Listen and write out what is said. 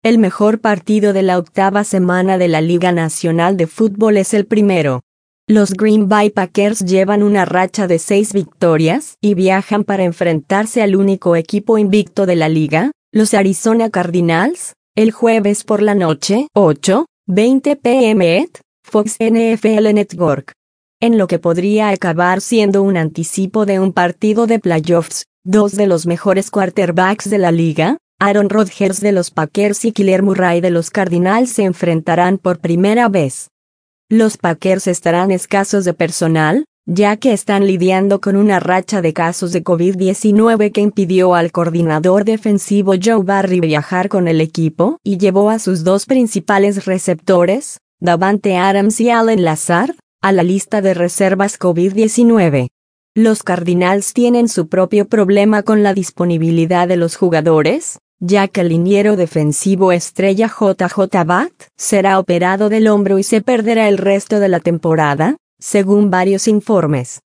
El mejor partido de la octava semana de la Liga Nacional de Fútbol es el primero. Los Green Bay Packers llevan una racha de 6 victorias y viajan para enfrentarse al único equipo invicto de la liga, los Arizona Cardinals, el jueves por la noche, 8:20 p.m. Fox NFL Network. En lo que podría acabar siendo un anticipo de un partido de playoffs, dos de los mejores quarterbacks de la liga, Aaron Rodgers de los Packers y Kyler Murray de los Cardinals, se enfrentarán por primera vez. Los Packers estarán escasos de personal, ya que están lidiando con una racha de casos de COVID-19 que impidió al coordinador defensivo Joe Barry viajar con el equipo y llevó a sus dos principales receptores, Davante Adams y Allen Lazard, a la lista de reservas COVID-19. Los Cardinals tienen su propio problema con la disponibilidad de los jugadores, ya que el liniero defensivo estrella JJ Watt será operado del hombro y se perderá el resto de la temporada, según varios informes.